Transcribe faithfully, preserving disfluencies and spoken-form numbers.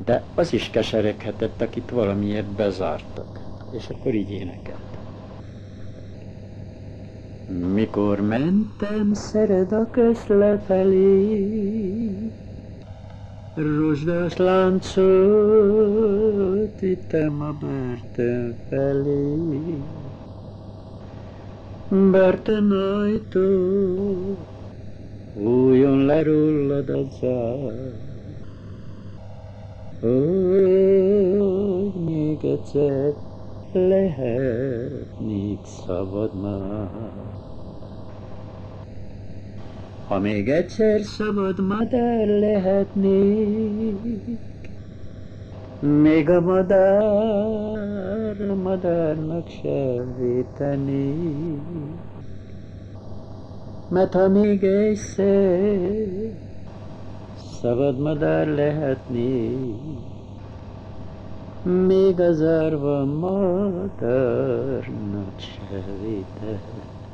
De az is kesereghetett, akit valamiért bezártak. És akkor így énekelt. Mikor mentem Szereda lefelé, rozsdás láncot vittem a börtön felé. Börtön ajtó, újon lerullad a zár, hogy még egyszer lehetnék szabad már. Ha még egyszer szabad madár lehetnék, még a madár a madárnak sem vétenék. Mert ha még egyszer szabad madár lehetnék, még az árva madárnak sem vétenék.